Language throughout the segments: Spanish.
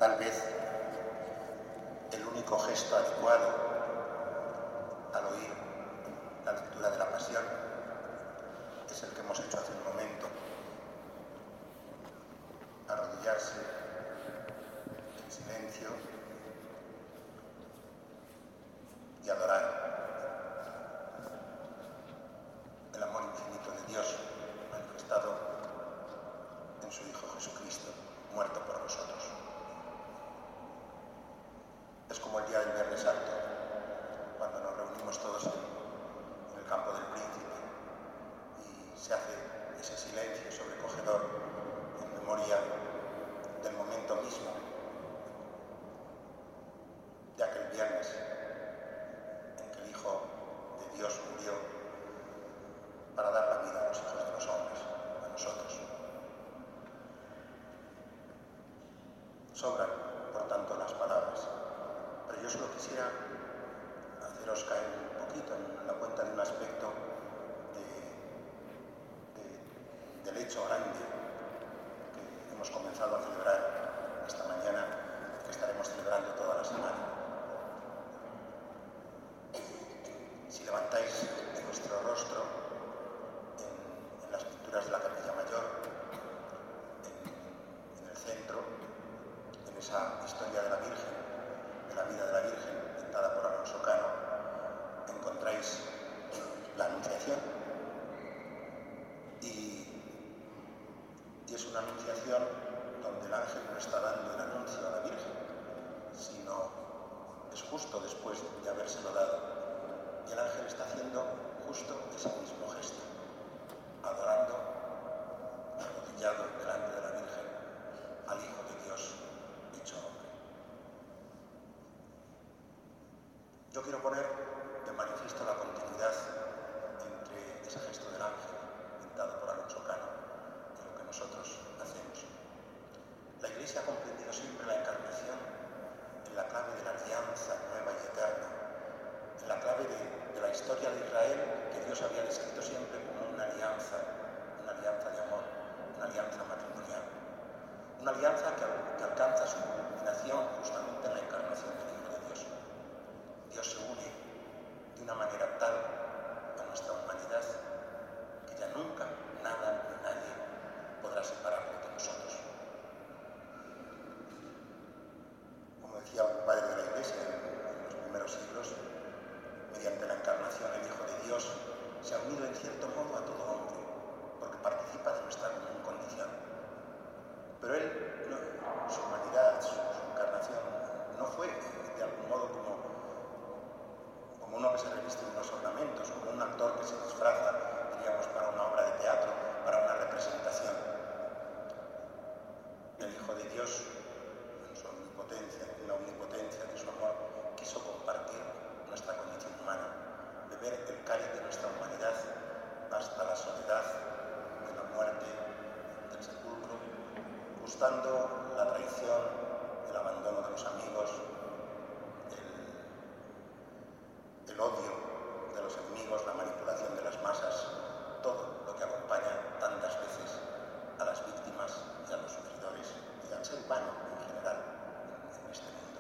Tal vez el único gesto adecuado al oír la lectura de la Pasión es el que hemos hecho hace un momento: arrodillarse en silencio y adorar el amor infinito de Dios manifestado en su Hijo Jesucristo, muerto por nosotros. Es como el día del Viernes Santo, cuando nos reunimos todos en el campo del Príncipe y se hace ese silencio sobrecogedor en memoria del momento mismo de aquel viernes en que el Hijo de Dios murió para dar la vida a los hijos de los hombres, a nosotros. Sobran, por tanto, las palabras, pero yo solo quisiera haceros caer un poquito en la cuenta de un aspecto del hecho grande que hemos comenzado a celebrar esta mañana y que estaremos celebrando toda la semana. Si levantáis vuestro rostro en las pinturas de la Capilla Mayor, en el centro, en esa historia de la Virgen, de la vida de la Virgen, pintada por Alonso Cano, encontráis la Anunciación. Y es una Anunciación donde el ángel no está dando el anuncio a la Virgen, sino es justo después de habérselo dado. Y el ángel está haciendo justo ese mismo gesto, adorando, arrodillado delante de la Virgen, al Hijo de Dios hecho hombre. Yo quiero poner de manifiesto la continuidad entre ese gesto del ángel, pintado por Alonso Cano, y lo que nosotros hacemos. La Iglesia ha comprendido siempre la encarnación en la clave de la alianza nueva y eterna, en la clave de la historia de Israel que Dios había descrito siempre como una alianza de amor, una alianza matrimonial, una alianza que alcanza su culminación justamente en la encarnación del Hijo de Dios. Dios se une de una manera tal a nuestra humanidad que ya nunca nada ni nadie podrá separarlo de nosotros. Como decía un padre de la Iglesia en los primeros siglos, mediante la encarnación el Hijo de Dios se ha unido en cierto modo a todo hombre, porque participa de nuestra común condición. Pero él, su humanidad, su encarnación, no fue de algún modo como uno que se reviste de unos ornamentos, como un actor que se disfraza, diríamos, para una obra de teatro, para una representación. El Hijo de Dios, en su omnipotencia, en la omnipotencia de su amor, quiso compartir nuestra condición humana, beber el cáliz de nuestra humanidad hasta la soledad de la muerte, del sepulcro, gustando la traición, el abandono de los amigos, el odio de los enemigos, la manipulación de las masas, todo lo que acompaña tantas veces a las víctimas y a los sufridores y al ser humano en general en este mundo.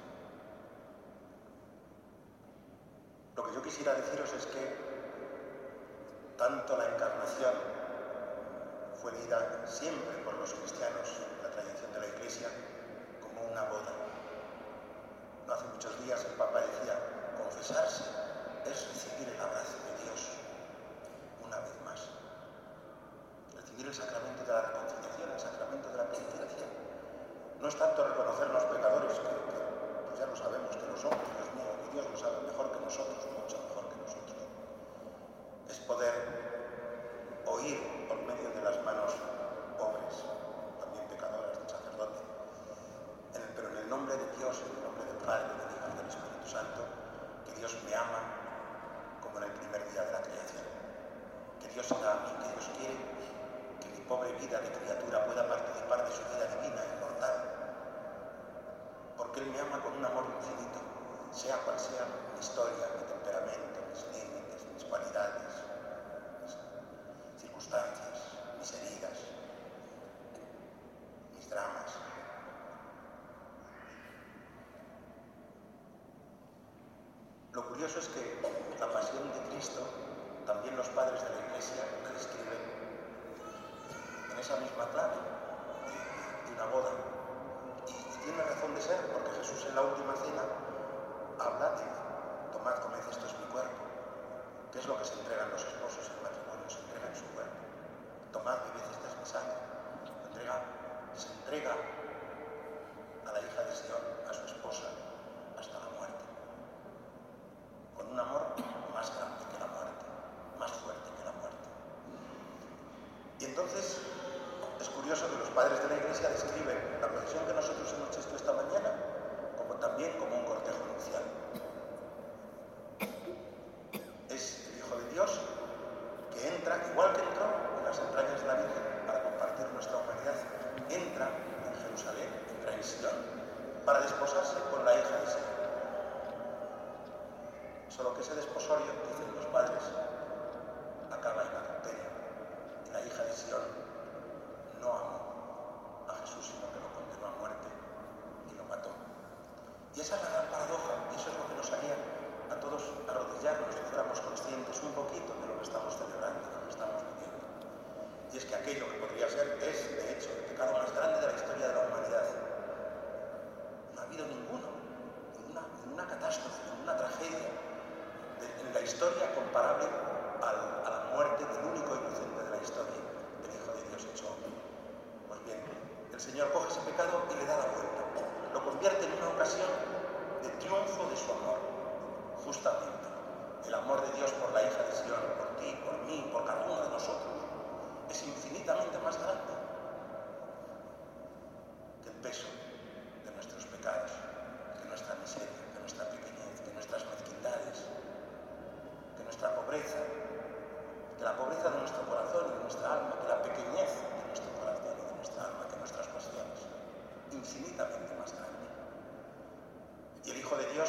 Lo que yo quisiera deciros es que tanto la encarnación fue leída siempre por los cristianos, la tradición de la Iglesia, como una boda. No hace muchos días el Papa decía: confesarse es recibir el abrazo de Dios una vez más. Recibir el sacramento de la reconciliación, el sacramento de la penitencia. No es tanto reconocernos pecadores, que pues ya lo sabemos que lo somos, Dios mío, que Dios lo sabe mejor que nosotros, mucho mejor que nosotros. Es poder oír por medio de las manos pobres, también pecadoras, del sacerdote, pero en el nombre de Dios, en el nombre del Padre, del Hijo y del Espíritu Santo, que Dios me ama como en el primer día de la creación, que Dios se da a mí, que Dios quiere que mi pobre vida de criatura pueda participar de su vida divina, inmortal, porque Él me ama con un amor infinito, sea cual sea mi historia, mi temperamento, mis límites, mis cualidades, mis circunstancias, mis heridas, mis dramas. Lo curioso es que la pasión de Cristo, también los padres de la Iglesia la describen en esa misma clave de una boda. Y tiene razón de ser, porque Jesús en la última cena habla de: tomad, comed, esto es mi cuerpo. ¿Qué es lo que se entregan los esposos en matrimonio? Se entregan su cuerpo. Tomad, bebed, esta es mi sangre. Se entrega a la hija de Sion, a su esposa, hasta la muerte. Con un amor más grande que la muerte, más fuerte que la muerte. Y entonces es curioso que los padres de la Iglesia describen la procesión que nosotros hemos hecho esta mañana también como un cortejo nupcial. Es el Hijo de Dios que entra, igual que entró en las entrañas de la Virgen para compartir nuestra humanidad, entra en Jerusalén, entra en Sion, para desposarse con la hija de Sion. Solo que ese desposorio, dicen los padres, acaba en adulterio. Y la hija de Sion no amó a Jesús, sino que lo condenó a muerte y lo mató. Y esa es la gran paradoja, y eso es lo que nos haría a todos arrodillarnos si fuéramos conscientes un poquito de lo que estamos celebrando, de lo que estamos viviendo. Y es que aquello que podría ser, es, de hecho, el pecado más grande de la historia de la humanidad. No ha habido ninguna catástrofe, ninguna tragedia en la historia comparable a la muerte del único inocente de la historia, el Hijo de Dios hecho hombre. Pues bien, el Señor coge ese pecado y le da la vuelta. Lo convierte en una ocasión de triunfo de su amor, justamente. El amor de Dios por la hija de Sion, por ti, por mí, por cada uno de nosotros, es infinitamente más grande que el peso de nuestros pecados, que nuestra miseria, que nuestra pequeñez, que nuestras mezquindades, que nuestra pobreza, que la pobreza de nuestro corazón y de nuestra alma, que la pequeñez de nuestro corazón y de nuestra alma, que nuestras pasiones, infinitamente más grande. Y el Hijo de Dios,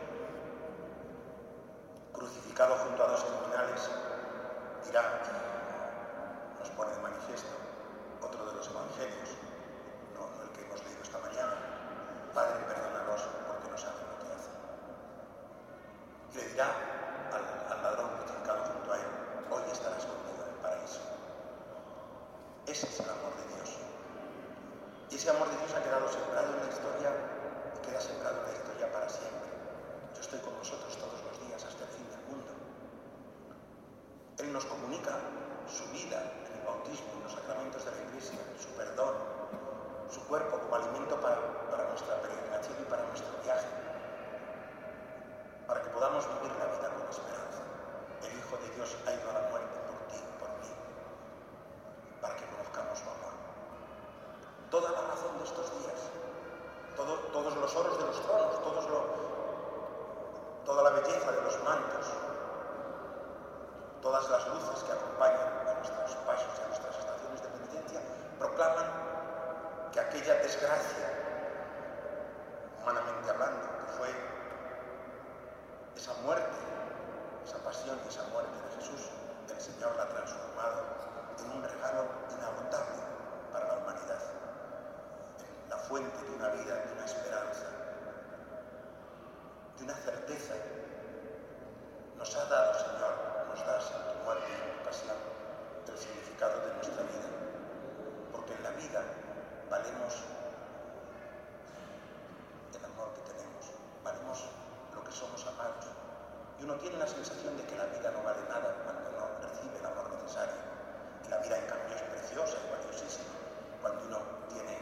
crucificado junto a dos criminales, dirá, nos pone de manifiesto otro de los evangelios, no el que hemos leído esta mañana: Padre, perdónalos porque no saben lo que hacen. Y le dirá al ladrón crucificado junto a él: hoy estarás conmigo en el paraíso. Ese es el amor de Dios. Y ese amor de Dios ha quedado sembrado en la historia y queda sembrado en la historia para siempre. Yo estoy con vosotros todos los días hasta el fin del mundo. Él nos comunica su vida en el bautismo, en los sacramentos de la Iglesia, su perdón, su cuerpo como alimento para nuestra peregrinación y para nuestro viaje, para que podamos vivir la vida con esperanza. El Hijo de Dios ha ido a la muerte por ti y por mí, para que conozcamos su amor. Toda la razón de estos días, todos los oros de los tronos, toda la belleza de los mantos, todas las luces que acompañan a nuestros pasos y a nuestras estaciones de penitencia, proclaman que aquella desgracia, humanamente hablando, que fue esa muerte, esa pasión y esa muerte de Jesús, el Señor la ha transformado en un regalo inagotable para la humanidad, en la fuente de una vida, de una esperanza, de una certeza. Nos ha dado, Señor, nos das en tu muerte y en tu pasión el significado de nuestra vida, porque en la vida valemos el amor que tenemos, valemos lo que somos amados, y uno tiene la sensación de que la vida no vale nada cuando no recibe el amor necesario, y la vida en cambio es preciosa y valiosísima cuando uno tiene